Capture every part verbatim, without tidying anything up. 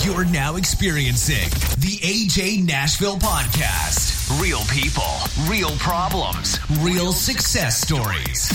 You're now experiencing the A J Nashville Podcast. Real people, real problems, real success stories.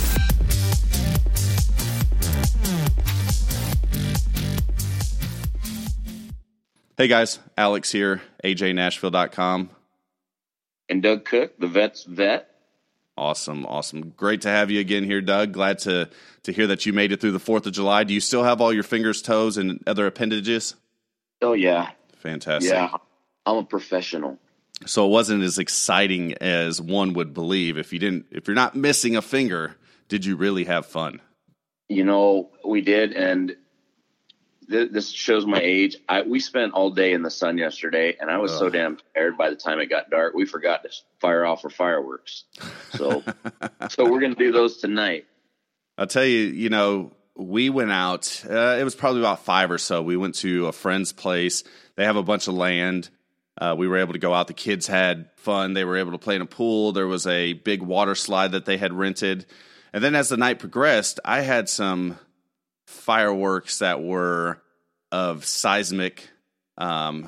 Hey guys, Alex here, A J Nashville dot com. And Doug Cook, the vet's vet. Awesome, awesome. Great to have you again here, Doug. Glad to to hear that you made it through the fourth of July. Do you still have all your fingers, toes, and other appendages? Oh, yeah. Fantastic. Yeah, I'm a professional. So it wasn't as exciting as one would believe. If you didn't, if you're not missing a finger, did you really have fun? You know, we did, and th- this shows my age. I we spent all day in the sun yesterday, and I was Ugh. so damn tired by the time it got dark. We forgot to fire off our fireworks. So, so we're going to do those tonight. I'll tell you, you know, we went out, uh, it was probably about five or so. We went to a friend's place. They have a bunch of land. Uh, we were able to go out. The kids had fun. They were able to play in a pool. There was a big water slide that they had rented. And then as the night progressed, I had some fireworks that were of seismic um,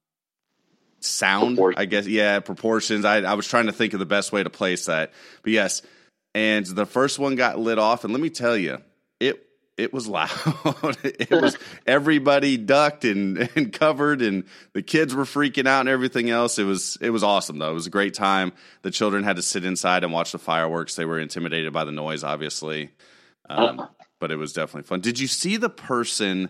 sound, I guess. Yeah, proportions. I, I was trying to think of the best way to place that. But yes, and the first one got lit off. And let me tell you, it it was loud. It was everybody ducked and, and covered, and the kids were freaking out and everything else. It was it was awesome, though. It was a great time. The children had to sit inside and watch the fireworks. They were intimidated by the noise, obviously. Um, uh-huh. But it was definitely fun. Did you see the person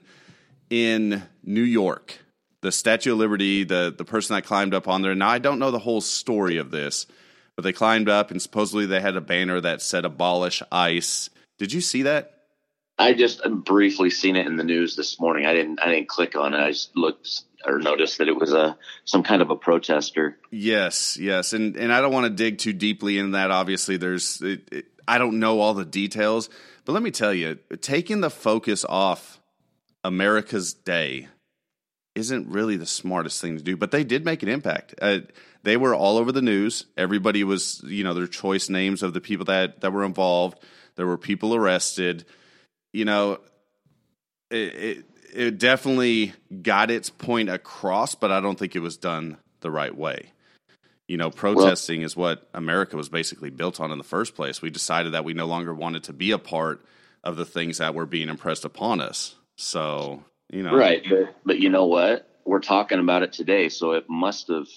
in New York, the Statue of Liberty, the, the person that climbed up on there? Now, I don't know the whole story of this, but they climbed up, and supposedly they had a banner that said abolish ICE. Did you see that? I just briefly seen it in the news this morning. I didn't I didn't click on it. I just looked or noticed that it was a some kind of a protester. Yes, yes. And and I don't want to dig too deeply into that. Obviously, there's it, it, I don't know all the details. But let me tell you, taking the focus off America's Day isn't really the smartest thing to do. But they did make an impact. Uh, they were all over the news. Everybody was, you know, their choice names of the people that, that were involved. There were people arrested. You know, it, it it definitely got its point across, but I don't think it was done the right way. You know, protesting well, is what America was basically built on in the first place. We decided that we no longer wanted to be a part of the things that were being impressed upon us. So, you know. Right. But, but you know what? We're talking about it today, so it must have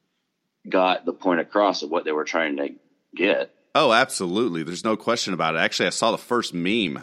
got the point across of what they were trying to get. Oh, absolutely. There's no question about it. Actually, I saw the first meme,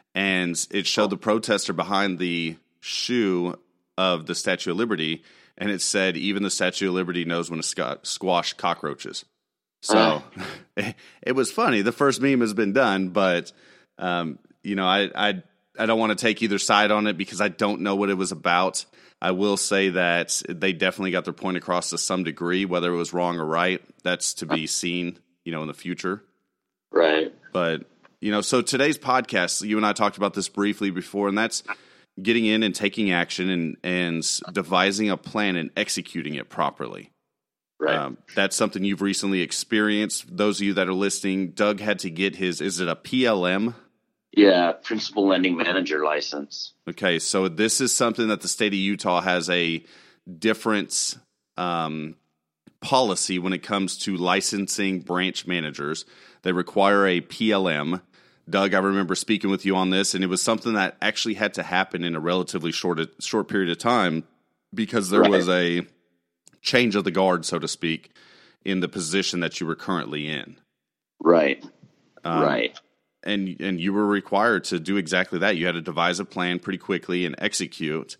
and it showed the protester behind the shoe of the Statue of Liberty, and it said, even the Statue of Liberty knows when to sc- squash cockroaches. So uh. it, it was funny. The first meme has been done, but, um, you know, I, I, I don't want to take either side on it because I don't know what it was about. I will say that they definitely got their point across to some degree. Whether it was wrong or right, that's to be seen, you know, in the future. Right. But, you know, so today's podcast, you and I talked about this briefly before, and that's getting in and taking action and, and devising a plan and executing it properly. Right. Um, that's something you've recently experienced. Those of you that are listening, Doug had to get his, is it a P L M? Yeah, Principal Lending Manager license. Okay, so this is something that the state of Utah has a different um, policy when it comes to licensing branch managers. They require a P L M. Doug, I remember speaking with you on this, and it was something that actually had to happen in a relatively short short period of time because there right. was a change of the guard, so to speak, in the position that you were currently in. Right, um, right. And and you were required to do exactly that. You had to devise a plan pretty quickly and execute.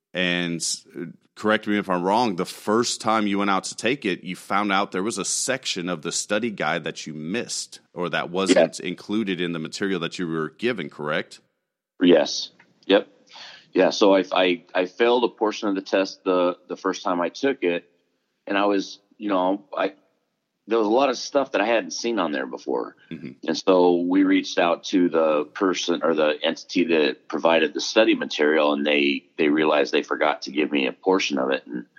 And correct me if I'm wrong, the first time you went out to take it, you found out there was a section of the study guide that you missed or that wasn't yeah. included in the material that you were given, correct? Yes. Yep. Yeah, so I, I, I failed a portion of the test the, the first time I took it, and I was, you know, I there was a lot of stuff that I hadn't seen on there before. Mm-hmm. And so we reached out to the person or the entity that provided the study material, and they, they realized they forgot to give me a portion of it. And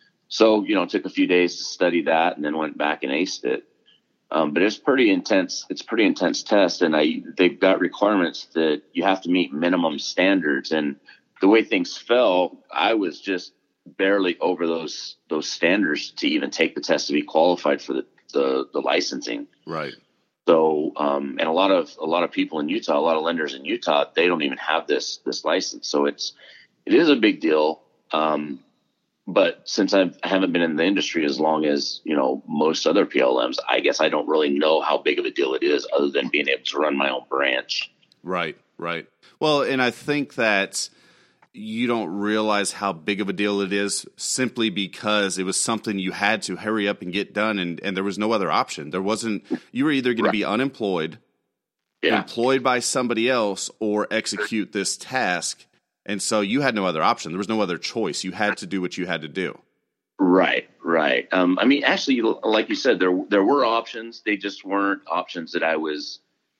so, you know, it took a few days to study that and then went back and aced it. Um, but it's pretty intense. It's a pretty intense test. And I, they've got requirements that you have to meet minimum standards. And the way things fell, I was just barely over those those standards to even take the test to be qualified for the the, the licensing. Right. So, um, and a lot of a lot of people in Utah, a lot of lenders in Utah, they don't even have this this license. So it's it is a big deal. Um, but since I've, I haven't been in the industry as long as, you know, most other P L Ms, I guess I don't really know how big of a deal it is, other than being able to run my own branch. Right, right. Well, and I think that you don't realize how big of a deal it is simply because it was something you had to hurry up and get done, and, and there was no other option. There wasn't, you were either going right. to be unemployed, yeah. employed by somebody else, or execute this task. And so you had no other option. There was no other choice. You had to do what you had to do. Right, right. Um, I mean, actually, like you said, there there were options. They just weren't options that I was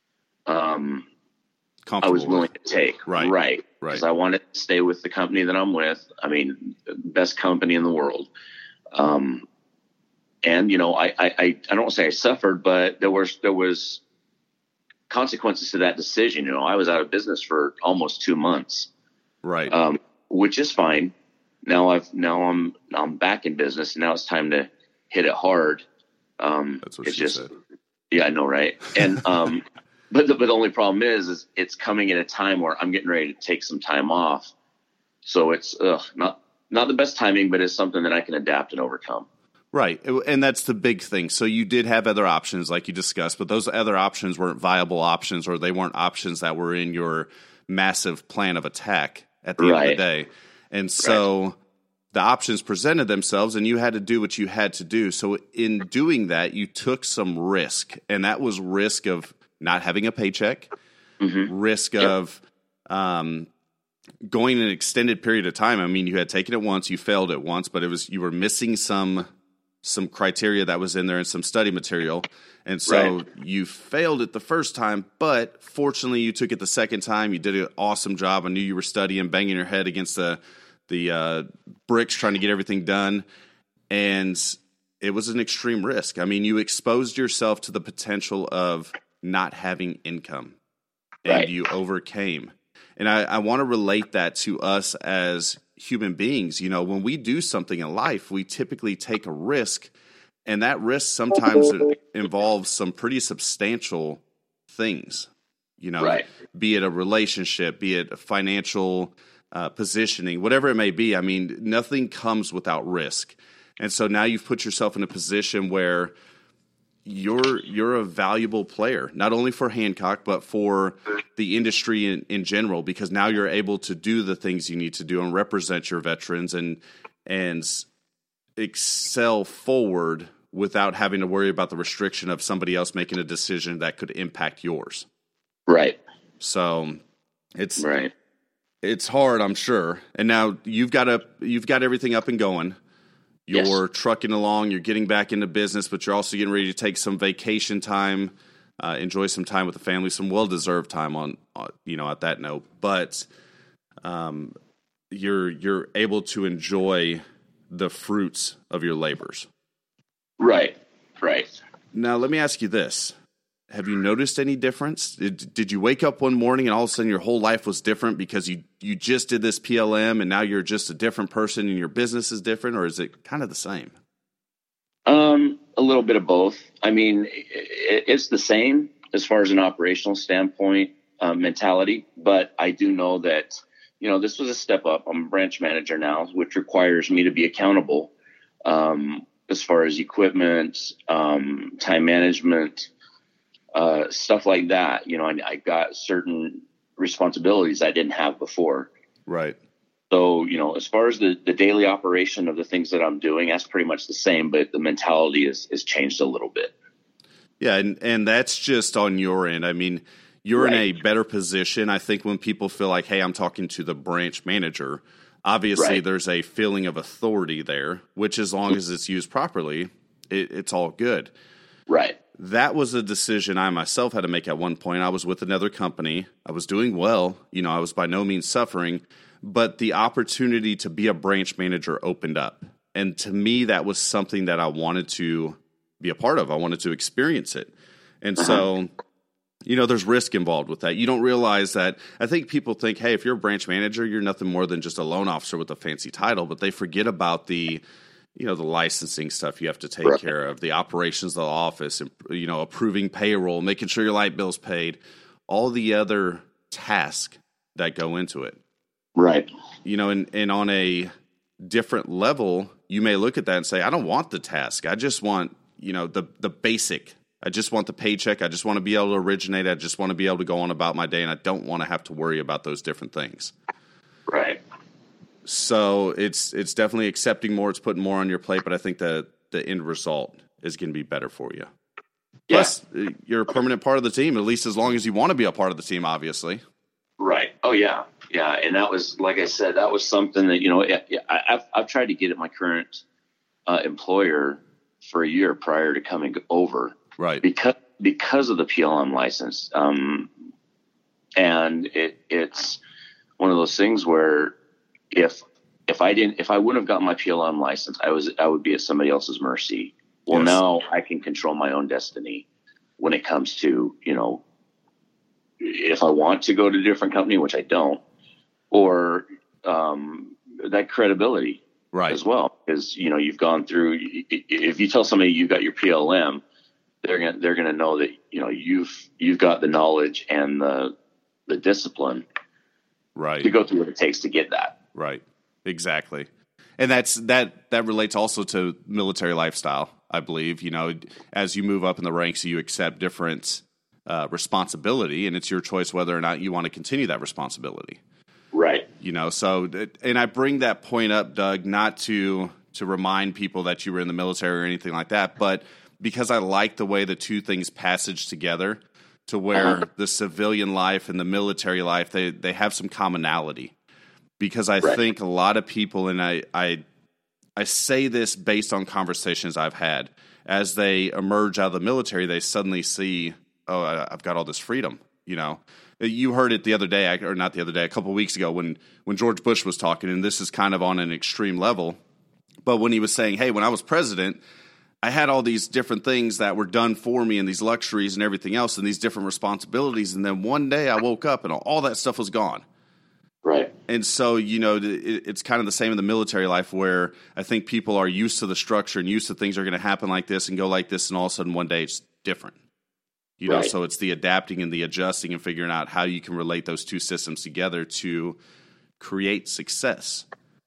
um, I was willing with. to take. Right, right, right. Because I wanted to stay with the company that I'm with. I mean, best company in the world. Um, and you know, I, I, I, I don't want to say I suffered, but there was there was consequences to that decision. You know, I was out of business for almost two months. Right. Um, which is fine. Now I've now I'm I'm back in business. Now it's time to hit it hard. Um, That's what it's she just, said. Yeah, I know, right? And um, but the but the only problem is, is it's coming at a time where I'm getting ready to take some time off. So it's ugh, not not the best timing, but it's something that I can adapt and overcome. Right, and that's the big thing. So you did have other options, like you discussed, but those other options weren't viable options, or they weren't options that were in your massive plan of attack at the right. end of the day. And so right. the options presented themselves, and you had to do what you had to do. So in doing that, you took some risk, and that was risk of not having a paycheck, mm-hmm. risk yep. of um, going an extended period of time. I mean, you had taken it once, you failed it once, but it was you were missing some some criteria that was in there and some study material. And so right. you failed it the first time, but fortunately you took it the second time. You did an awesome job. I knew you were studying, banging your head against the the uh, bricks, trying to get everything done. And it was an extreme risk. I mean, you exposed yourself to the potential of not having income, and right. you overcame. And I, I want to relate that to us as human beings. You know, when we do something in life, we typically take a risk. And that risk sometimes involves some pretty substantial things, you know, right. be it a relationship, be it a financial uh, positioning, whatever it may be. I mean, nothing comes without risk. And so now you've put yourself in a position where you're you're a valuable player, not only for Hancock, but for the industry in, in general, because now you're able to do the things you need to do and represent your veterans and and excel forward without having to worry about the restriction of somebody else making a decision that could impact yours. Right. So it's right. It's hard, I'm sure. And now you've got a you've got everything up and going. You're yes. trucking along. You're getting back into business, but you're also getting ready to take some vacation time, uh, enjoy some time with the family, some well-deserved time on, uh, you know, at that note. But um, you're you're able to enjoy the fruits of your labors. Right, right. Now, let me ask you this. Have you noticed any difference? Did, did you wake up one morning and all of a sudden your whole life was different because you, you just did this P L M and now you're just a different person and your business is different, or is it kind of the same? Um, a little bit of both. I mean, it, it's the same as far as an operational standpoint, um, mentality, but I do know that, you know, this was a step up. I'm a branch manager now, which requires me to be accountable um, as far as equipment, um, time management, Uh, stuff like that. You know, I, I got certain responsibilities I didn't have before. Right. So, you know, as far as the, the daily operation of the things that I'm doing, that's pretty much the same, but the mentality is, is changed a little bit. Yeah. And, and that's just on your end. I mean, you're right. in a better position. I think when people feel like, hey, I'm talking to the branch manager, obviously right. there's a feeling of authority there, which as long as it's used properly, it, it's all good. Right. That was a decision I myself had to make at one point. I was with another company. I was doing well. You know, I was by no means suffering, but the opportunity to be a branch manager opened up. And to me, that was something that I wanted to be a part of. I wanted to experience it. And uh-huh. so you know, there's risk involved with that. You don't realize that. I think people think, hey, if you're a branch manager, you're nothing more than just a loan officer with a fancy title, but they forget about the, you know, the licensing stuff you have to take right. care of, the operations of the office, and, you know, approving payroll, making sure your light bill's paid, all the other tasks that go into it. Right. You know, and, and on a different level, you may look at that and say, I don't want the task. I just want, you know, the the basic. I just want the paycheck. I just want to be able to originate. I just want to be able to go on about my day, and I don't want to have to worry about those different things. Right. So it's it's definitely accepting more. It's putting more on your plate, but I think that the end result is going to be better for you. Yeah. Plus, you're a permanent part of the team, at least as long as you want to be a part of the team, obviously. Right. Oh, yeah. Yeah. And that was, like I said, that was something that, you know, I, I've, I've tried to get at my current uh, employer for a year prior to coming over. Right. Because, because of the P L M license. Um, and it, it's one of those things where if, if I didn't, if I wouldn't have gotten my P L M license, I was, I would be at somebody else's mercy. Well, yes. Now I can control my own destiny when it comes to, you know, if I want to go to a different company, which I don't, or um, that credibility right. as well. Because, you know, you've gone through, if you tell somebody you got your P L M, they're going to, they're going to know that, you know, you've, you've got the knowledge and the, the discipline right. to go through what it takes to get that. Right. Exactly. And that's, that, that relates also to military lifestyle, I believe. You know, as you move up in the ranks, you accept different uh, responsibility, and it's your choice whether or not you want to continue that responsibility. Right. You know, so, and I bring that point up, Doug, not to, to remind people that you were in the military or anything like that, but because I like the way the two things passage together to where uh-huh. the civilian life and the military life, they, they have some commonality. Because I right. think a lot of people, and I, I I say this based on conversations I've had, as they emerge out of the military, they suddenly see, oh, I've got all this freedom. You know, you heard it the other day, or not the other day, a couple of weeks ago when, when George Bush was talking, and this is kind of on an extreme level, but when he was saying, hey, when I was president, I had all these different things that were done for me and these luxuries and everything else and these different responsibilities, and then one day I woke up and all that stuff was gone. Right. And so, you know, it's kind of the same in the military life where I think people are used to the structure and used to things are going to happen like this and go like this, and all of a sudden one day it's different. You know, right. So it's the adapting and the adjusting and figuring out how you can relate those two systems together to create success.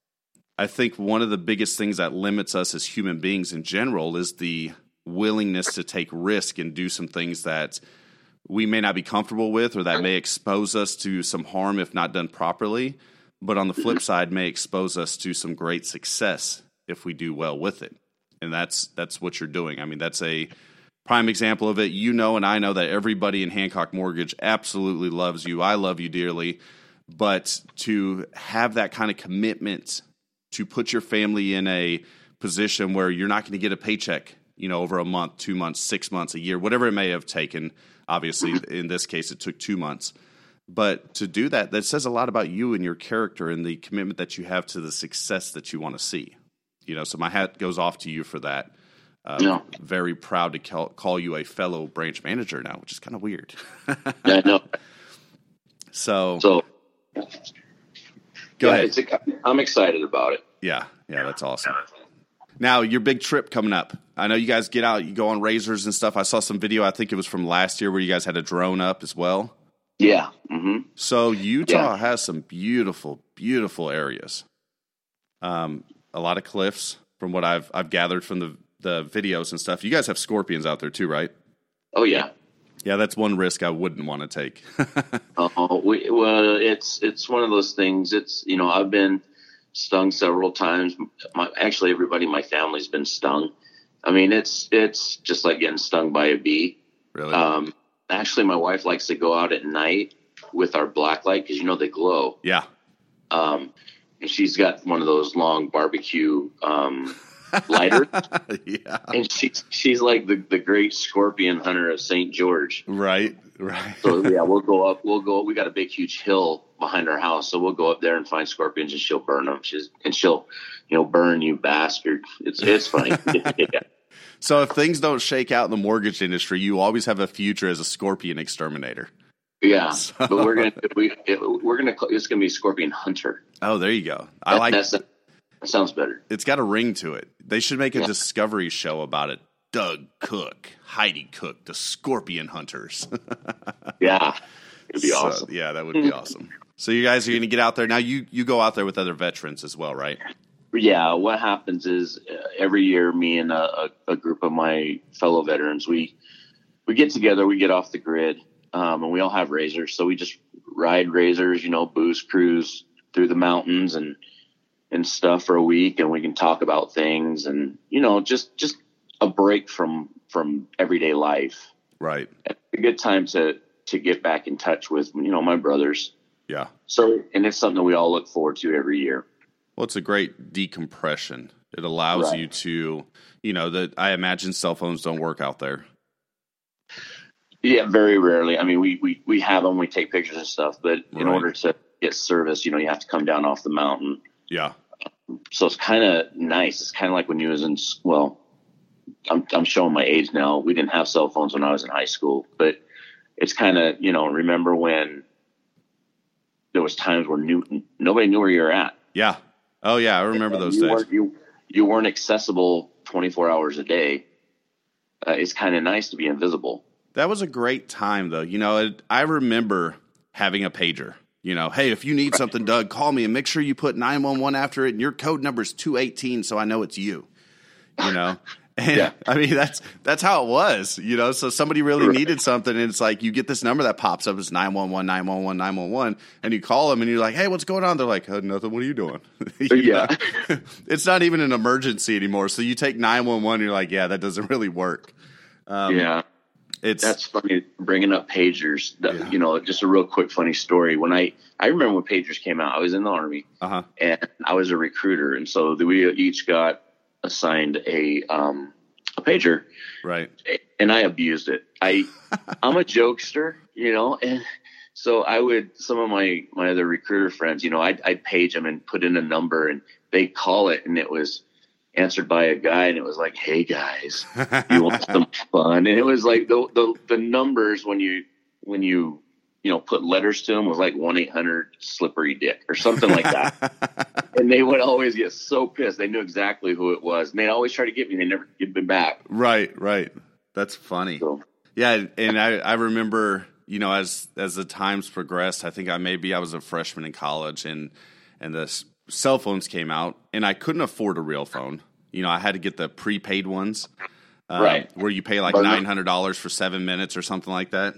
I think one of the biggest things that limits us as human beings in general is the willingness to take risk and do some things that we may not be comfortable with, or that may expose us to some harm if not done properly, but on the flip side may expose us to some great success if we do well with it. And that's that's what you're doing. I mean, that's a prime example of it. You know, and I know that everybody in Hancock Mortgage absolutely loves you. I love you dearly. But to have that kind of commitment to put your family in a position where you're not going to get a paycheck, you know, over a month, two months, six months, a year, whatever it may have taken. Obviously, in this case, it took two months. But to do that, that says a lot about you and your character and the commitment that you have to the success that you want to see. You know, so my hat goes off to you for that. Uh, no. Very proud to call, call you a fellow branch manager now, which is kind of weird. Yeah, no. So, so go yeah, ahead. It's a, I'm excited about it. Yeah, yeah, that's awesome. Now, your big trip coming up. I know you guys get out, you go on razors and stuff. I saw some video, I think it was from last year, where you guys had a drone up as well. Yeah. Mm-hmm. So Utah yeah. has some beautiful, beautiful areas. Um, a lot of cliffs from what I've I've gathered from the, the videos and stuff. You guys have scorpions out there too, right? Oh, yeah. Yeah, that's one risk I wouldn't want to take. Oh, we, well, it's it's one of those things. It's, you know, I've been stung several times. My, actually, everybody in my family's been stung. I mean, it's it's just like getting stung by a bee. Really? Um, actually, my wife likes to go out at night with our black light because, you know, they glow. Yeah. Um, and she's got one of those long barbecue um, lighters. Yeah. And she's she's like the, the great scorpion hunter of Saint George. Right. Right. So yeah, we'll go up. We'll go. We got a big, huge hill behind our house, so we'll go up there and find scorpions, and she'll burn them. She's and she'll, you know, burn you bastard. It's it's funny. Yeah. So if things don't shake out in the mortgage industry, you always have a future as a scorpion exterminator. Yeah, so. But we're gonna we it, we're gonna it's gonna be Scorpion Hunter. Oh, there you go. I that, like that's, that sounds better. It's got a ring to it. They should make a yeah. Discovery show about it. Doug Cook, Heidi Cook, the Scorpion Hunters. Yeah, it'd be so, awesome. Yeah, that would be awesome. So you guys are going to get out there now. You you go out there with other veterans as well, right? Yeah. What happens is uh, every year, me and a, a, a group of my fellow veterans, we we get together, we get off the grid. Um, and we all have razors, so we just ride razors, you know, booze cruise through the mountains and and stuff for a week, and we can talk about things, and you know, just just a break from from everyday life. Right. It's a good time to to get back in touch with, you know, my brothers. Yeah. So, and it's something we all look forward to every year. Well, it's a great decompression. It allows right. you to, you know, that I imagine cell phones don't work out there. Yeah, very rarely. I mean, we, we, we have them, we take pictures and stuff, but in right. order to get service, you know, you have to come down off the mountain. Yeah. So it's kind of nice. It's kind of like when you was in, well, I'm, I'm showing my age now. We didn't have cell phones when I was in high school, but it's kind of, you know, remember when there was times where new, nobody knew where you were at. Yeah. Oh yeah. I remember those you days. Weren't, you, you weren't accessible twenty-four hours a day. Uh, it's kind of nice to be invisible. That was a great time, though. You know, it, I remember having a pager. You know, hey, if you need something, Doug, call me and make sure you put nine one one after it, and your code number is two eighteen, so I know it's you. You know, and yeah. I mean that's that's how it was. You know, so somebody really right. needed something, and it's like you get this number that pops up, it's nine one one, nine one one, nine one one, and you call them, and you're like, hey, what's going on? They're like, oh, nothing. What are you doing? you yeah, it's not even an emergency anymore. So you take nine one one, and you're like, yeah, that doesn't really work. Um, yeah. It's That's funny, bringing up pagers. The, yeah. You know, just a real quick funny story. When I, I remember when pagers came out, I was in the Army, uh-huh. and I was a recruiter. And so we each got assigned a um, a pager. Right. And I abused it. I, I'm a jokester, you know, and so I would, some of my, my other recruiter friends, you know, I'd, I'd page them and put in a number, and they'd call it, and it was answered by a guy, and it was like, hey guys, you want some fun? And it was like the, the the numbers when you when you you know put letters to them was like one eight hundred slippery dick or something like that. And they would always get so pissed. They knew exactly who it was, and they'd always try to get me. They never give me back. Right, right. That's funny. So, yeah, and I I remember, you know, as as the times progressed, I think I maybe I was a freshman in college, and and the cell phones came out, and I couldn't afford a real phone. You know, I had to get the prepaid ones, uh, right? Where you pay like nine hundred dollars for seven minutes or something like that.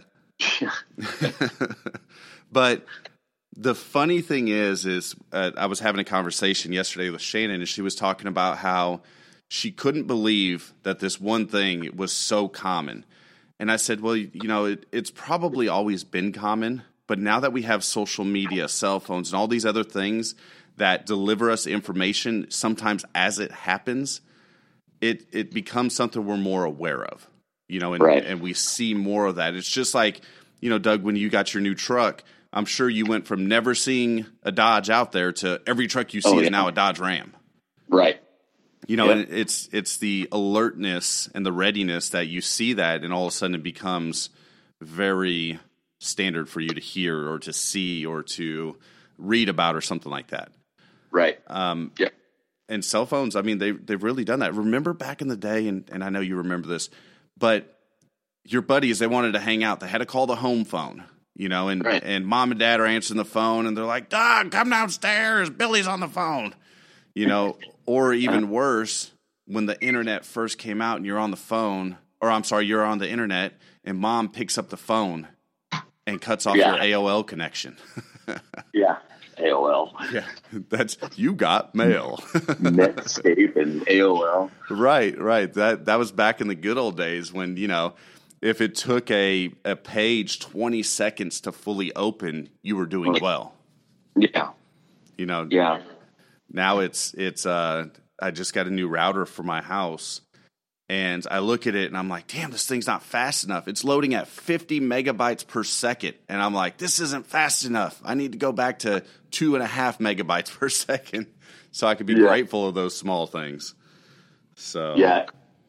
But the funny thing is, is uh, I was having a conversation yesterday with Shannon, and she was talking about how she couldn't believe that this one thing was so common. And I said, well, you know, it, it's probably always been common, but now that we have social media, cell phones, and all these other things that deliver us information sometimes as it happens, it it becomes something we're more aware of, you know, and, right. and we see more of that. It's just like, you know, Doug, when you got your new truck, I'm sure you went from never seeing a Dodge out there to every truck you see oh, yeah. is now a Dodge Ram. Right. You know, yeah. and it's it's the alertness and the readiness that you see that, and all of a sudden it becomes very standard for you to hear or to see or to read about or something like that. Right. Um, yeah. And cell phones, I mean, they, they've really done that. Remember back in the day, and, and I know you remember this, but your buddies, they wanted to hang out. They had to call the home phone, you know, and, right. and mom and dad are answering the phone, and they're like, Doug, come downstairs. Billy's on the phone, you know, or even worse, when the internet first came out and you're on the phone, or I'm sorry, you're on the internet, and mom picks up the phone and cuts off yeah. your A O L connection. yeah. A O L. Yeah, that's you got mail. Netscape and A O L. Right, right. That that was back in the good old days when, you know, if it took a, a page twenty seconds to fully open, you were doing well. Yeah. You know. Yeah. Now it's it's uh I just got a new router for my house, and I look at it and I'm like, damn, this thing's not fast enough. It's loading at fifty megabytes per second. And I'm like, this isn't fast enough. I need to go back to two and a half megabytes per second so I could be yeah. grateful of those small things. So yeah,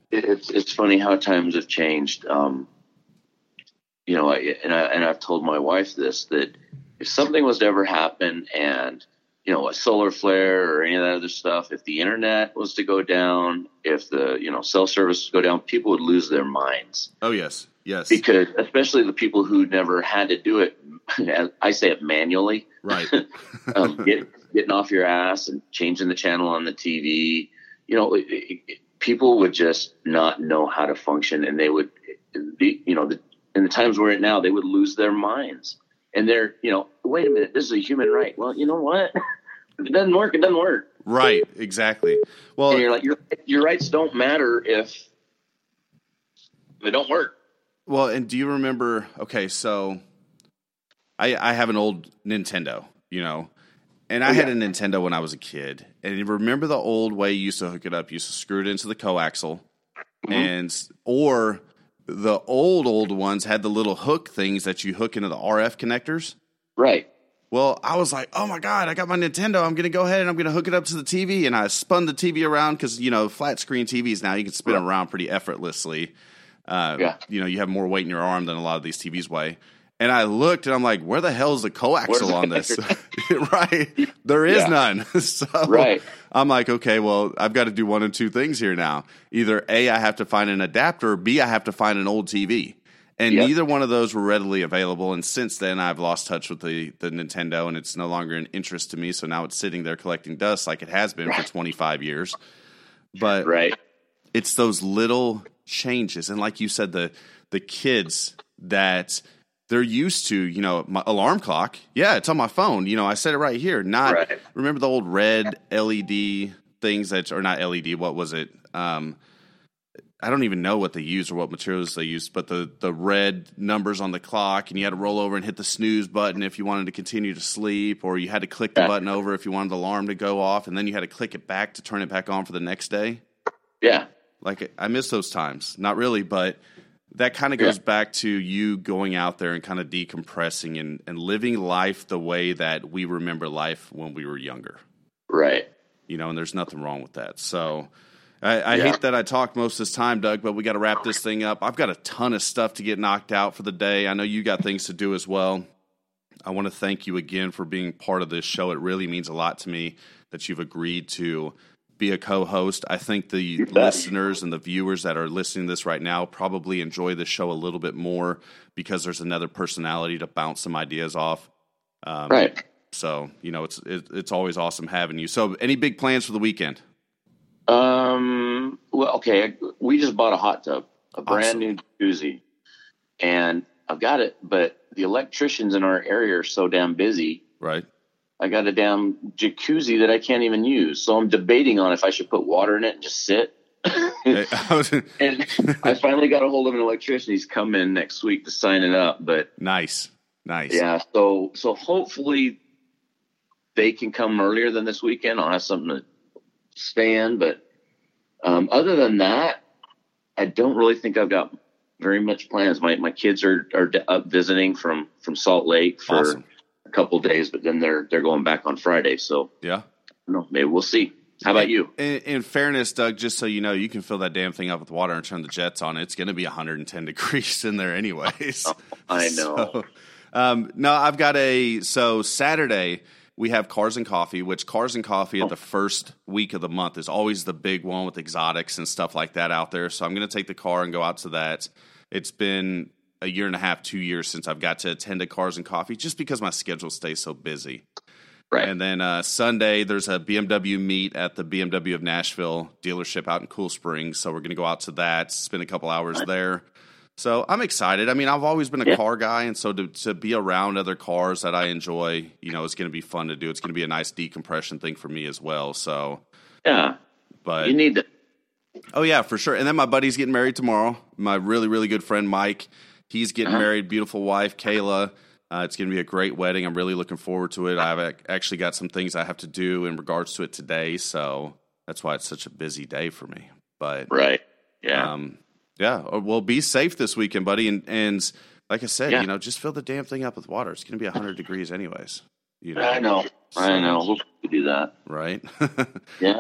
it, it's it's funny how times have changed. Um, you know, I, and I and I've told my wife this, that if something was to ever happen, and you know, a solar flare or any of that other stuff, if the internet was to go down, if the you know cell service was to go down, people would lose their minds. Oh yes, yes. Because especially the people who never had to do it, I say it manually, right? um, get, getting off your ass and changing the channel on the T V. You know, it, it, people would just not know how to function, and they would, be, you know, the, in the times we're in now, they would lose their minds. And they're, you know, wait a minute, this is a human right. Well, you know what? If it doesn't work, it doesn't work. Right, exactly. Well, and you're like, your, your rights don't matter if they don't work. Well, and do you remember, okay, so I, I have an old Nintendo, you know, and I oh, yeah. had a Nintendo when I was a kid. And you remember the old way you used to hook it up? You used to screw it into the coaxial, mm-hmm. and or the old, old ones had the little hook things that you hook into the R F connectors. Right. Well, I was like, oh, my God, I got my Nintendo. I'm going to go ahead and I'm going to hook it up to the T V. And I spun the T V around because, you know, flat screen T Vs now, you can spin right. them around pretty effortlessly. Uh, yeah. You know, you have more weight in your arm than a lot of these T Vs weigh. And I looked and I'm like, where the hell is the coaxial on this? Right. There is yeah. none. So right. I'm like, okay, well, I've got to do one of two things here now. Either A, I have to find an adapter, or B, I have to find an old T V. And yep. neither one of those were readily available. And since then, I've lost touch with the, the Nintendo, and it's no longer an interest to me. So now it's sitting there collecting dust like it has been right. for twenty-five years. But right. it's those little changes. And like you said, the the kids that – they're used to, you know, my alarm clock. Yeah, it's on my phone. You know, I said it right here. Not right. Remember the old red L E D things that, or not L E D. What was it? Um, I don't even know what they used or what materials they used. But the the red numbers on the clock, and you had to roll over and hit the snooze button if you wanted to continue to sleep, or you had to click the yeah. button over if you wanted the alarm to go off, and then you had to click it back to turn it back on for the next day. Yeah, like I miss those times. Not really, but. That kind of goes yeah. back to you going out there and kind of decompressing and, and living life the way that we remember life when we were younger. Right. You know, and there's nothing wrong with that. So I, I yeah. hate that I talked most of this time, Doug, but we got to wrap this thing up. I've got a ton of stuff to get knocked out for the day. I know you got things to do as well. I want to thank you again for being part of this show. It really means a lot to me that you've agreed to be a co-host. I think the listeners and the viewers that are listening to this right now probably enjoy the show a little bit more because there's another personality to bounce some ideas off. Um, right. So, you know, it's it, it's always awesome having you. So any big plans for the weekend? Um. Well, okay. We just bought a hot tub, a brand awesome. new jacuzzi, and I've got it, but the electricians in our area are so damn busy. Right. I got a damn jacuzzi that I can't even use. So I'm debating on if I should put water in it and just sit. And I finally got a hold of an electrician. He's coming next week to sign it up. But nice, nice. Yeah. So so hopefully they can come earlier than this weekend. I'll have something to stay in. But um, other than that, I don't really think I've got very much plans. My my kids are are up visiting from from Salt Lake for. Awesome. A couple of days, but then they're they're going back on Friday. So yeah, no, maybe we'll see. How about you? In, in fairness, Doug, just so you know, you can fill that damn thing up with water and turn the jets on. It's going to be one hundred ten degrees in there, anyways. Oh, I know. So, um, no, I've got a so Saturday we have Cars and Coffee, which Cars and Coffee oh. at the first week of the month is always the big one with exotics and stuff like that out there. So I'm going to take the car and go out to that. It's been a year and a half, two years since I've got to attend a Cars and Coffee just because my schedule stays so busy. Right. And then uh, Sunday, there's a B M W meet at the B M W of Nashville dealership out in Cool Springs. So we're going to go out to that, spend a couple hours there. So I'm excited. I mean, I've always been a yeah. car guy. And so to, to be around other cars that I enjoy, you know, it's going to be fun to do. It's going to be a nice decompression thing for me as well. So, yeah, but you need to. Oh, yeah, for sure. And then my buddy's getting married tomorrow. My really, really good friend, Mike. He's getting uh-huh. married, beautiful wife, Kayla. Uh, it's going to be a great wedding. I'm really looking forward to it. I've actually got some things I have to do in regards to it today, so that's why it's such a busy day for me. But right, yeah, um, yeah. Well, be safe this weekend, buddy. And, and like I said, yeah. you know, just fill the damn thing up with water. It's going to be one hundred degrees anyways. You know? I know, so, I know. We'll do that, right? Yeah.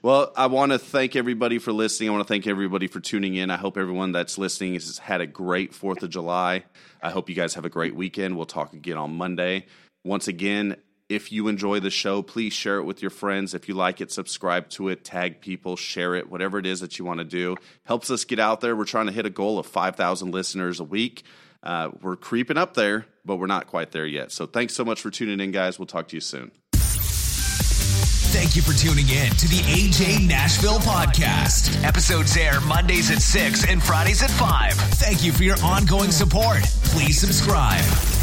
Well, I want to thank everybody for listening. I want to thank everybody for tuning in. I hope everyone that's listening has had a great fourth of July. I hope you guys have a great weekend. We'll talk again on Monday. Once again, if you enjoy the show, please share it with your friends. If you like it, subscribe to it, tag people, share it, whatever it is that you want to do. Helps us get out there. We're trying to hit a goal of five thousand listeners a week. Uh, we're creeping up there, but we're not quite there yet. So thanks so much for tuning in, guys. We'll talk to you soon. Thank you for tuning in to the A J Nashville Podcast. Episodes air Mondays at six and Fridays at five. Thank you for your ongoing support. Please subscribe.